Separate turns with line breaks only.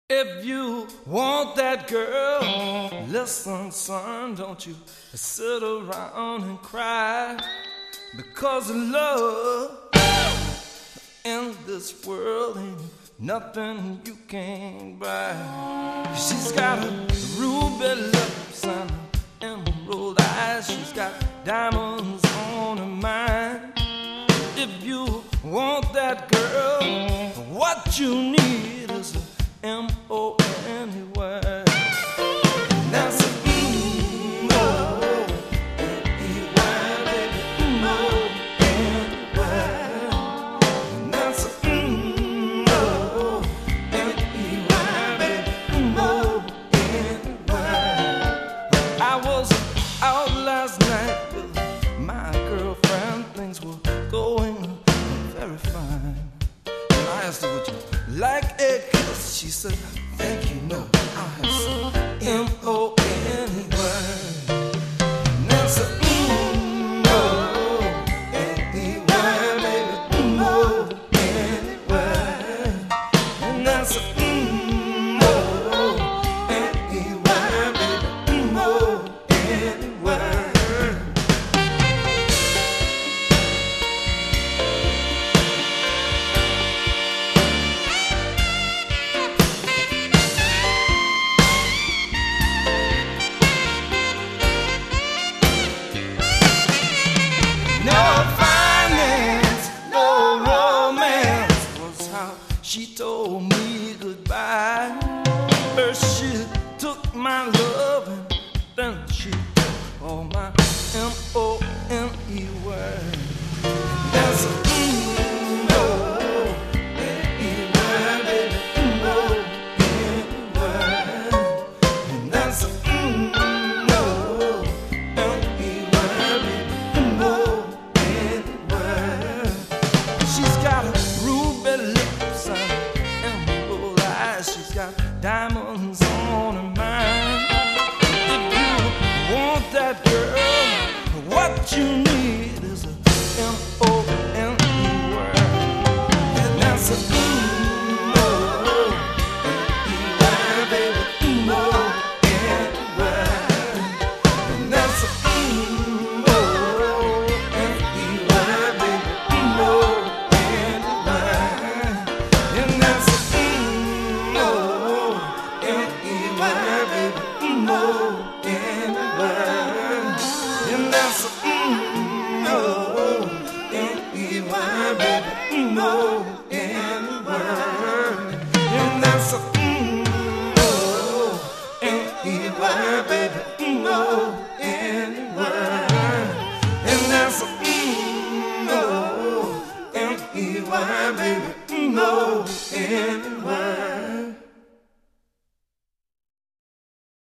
If you want that girl, listen, son, don't you sit around and cry, because love in this world ain't nothing you can't buy. She's got a ruby lips and emerald eyes. She's got diamonds on her mind. If you want that girl, what you need is a M-O-N-E-Y. That's a M-O-N-E-Y, baby. M-O-N-E-Y. That's a M-O-N-E-Y, baby. M-O-N-E-Y. I was out last night with my girlfriend. Things were going very fine. And I asked her, would you like a kiss? She said, thank you, no, I'll have some M-O-N-E-Y. And that's a M-O-N-E-Y, baby, M-O-N-E-Y. And that's a M-O-N-E-Y, baby, M-O-N-E-Y. She told me goodbye. First she took my love and then she took all my M-O-N-E-Y. That's a M-O-N-E-Y, baby, M-O-N-E-Y. And that's a M-O-N-E-Y, baby, M-O-N-E-Y. She's got a ruby lips and emerald eyes. She's got diamonds on her mind. If you want that girl, what you need is a M-O-N-E-Y. And that's a M-O-N-E-Y, baby, M-O-N-E-Y. And that's a M-O-N-E-Y, baby, M-O-N-E-Y. And that's a M-O-N-E-Y, baby, M-O-N-E-Y. And that's a M-O-N-E-Y, baby, M-O-N-E-Y. And that's a M-O-N-E-Y, baby, M-O-N-E-Y. And that's a M-O-N-E-Y, baby, M-O-N-E-Y.